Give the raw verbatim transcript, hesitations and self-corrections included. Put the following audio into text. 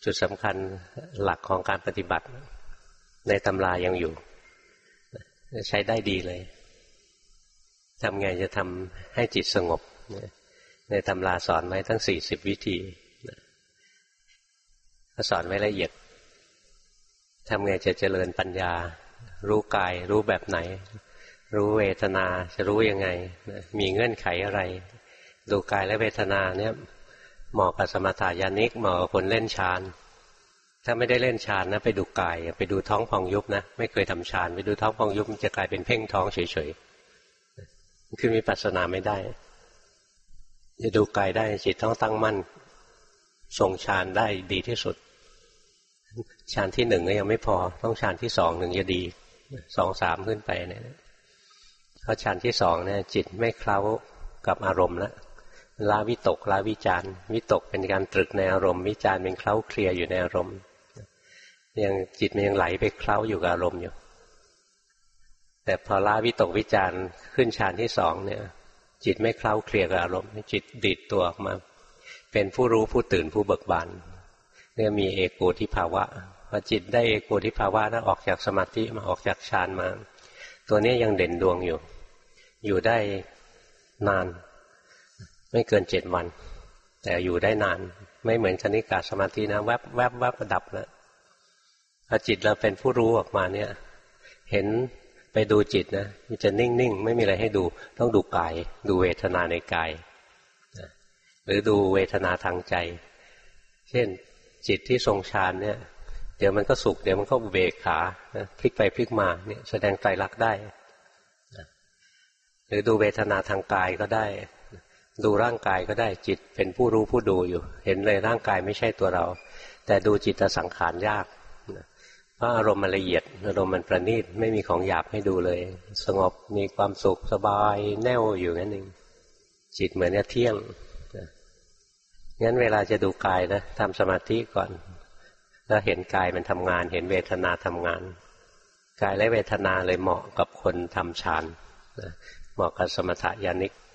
จุดสำคัญหลักของการปฏิบัติในตำรายังอยู่ใช้ได้ดีเลยทำไงจะทำให้จิตสงบในตำราสอนไว้ทั้งสี่สิบวิธีก็สอนไว้ละเอียดทำไงจะเจริญปัญญารู้กายรู้แบบไหนรู้เวทนาจะรู้ยังไงมีเงื่อนไขอะไรดูกายและเวทนาเนี่ยเหมาะกับสมถะญาณิกเหมาะกับคนเล่นฌานถ้าไม่ได้เล่นฌานนะไปดูกายไปดูท้องพองยุบนะไม่เคยทำฌานไปดูท้องพองยุบมันจะกลายเป็นเพ่งท้องเฉยๆคือมีปัสสนาไม่ได้จะดูกายได้จิตต้องตั้งมั่นทรงฌานได้ดีที่สุดฌานที่หนึ่งก็ยังไม่พอต้องฌานที่สองหนึ่งจะดีสองสามขึ้นไปเนี่ยเพราะฌานที่สองเนี่ยจิตไม่เคล้ากับอารมณ์แล้วละวิตกละวิจารวิตกเป็นการตรึกในอารมณ์วิจารเป็นเคล้าเคลียอยู่ในอารมณ์ยังจิตมันยังไหลไปเคล้าอยู่กับอารมณ์อยู่แต่พอละวิตกวิจารขึ้นฌานที่สองเนี่ยจิตไม่เคล้าเคลียกับอารมณ์จิตดีดตัวออกมาเป็นผู้รู้ผู้ตื่นผู้เบิกบานเนี่ยมีเอโกทิภาวะพอจิตได้เอโกทิภาวะแล้วออกจากสมาธิมาออกจากฌานมาตัวนี้ยังเด่นดวงอยู่อยู่ได้นานไม่เกินเจ็ดวันแต่อยู่ได้นานไม่เหมือนคณิกาสมาธินะแวบแวบแวบระดับแล้วพอจิตเราเป็นผู้รู้ออกมาเนี่ยเห็นไปดูจิตนะมันจะนิ่งๆไม่มีอะไรให้ดูต้องดูกายดูเวทนาในกายหรือดูเวทนาทางใจเช่นจิตที่ทรงฌานเนี่ยเดี๋ยวมันก็สุขเดี๋ยวมันก็อุเบกขาพลิกไปพลิกมาเนี่ยแสดงไตรลักษณ์ได้หรือดูเวทนาทางกายก็ได้ดูร่างกายก็ได้จิตเป็นผู้รู้ผู้ดูอยู่เห็นเลยร่างกายไม่ใช่ตัวเราแต่ดูจิตสังขารยากเพราะอารมณ์มันละเอียดอารมณ์มันประณีตไม่มีของหยาบให้ดูเลยสงบมีความสุขสบายแน่วอยู่นั่นเองจิตเหมือนกับเที่ยงงั้นเวลาจะดูกายนะทำสมาธิก่อนแล้วเห็นกายมันทำงานเห็นเวทนาทำงานกายและเวทนาเลยเหมาะกับคนทำฌานเหมาะกับสมถะญาณิก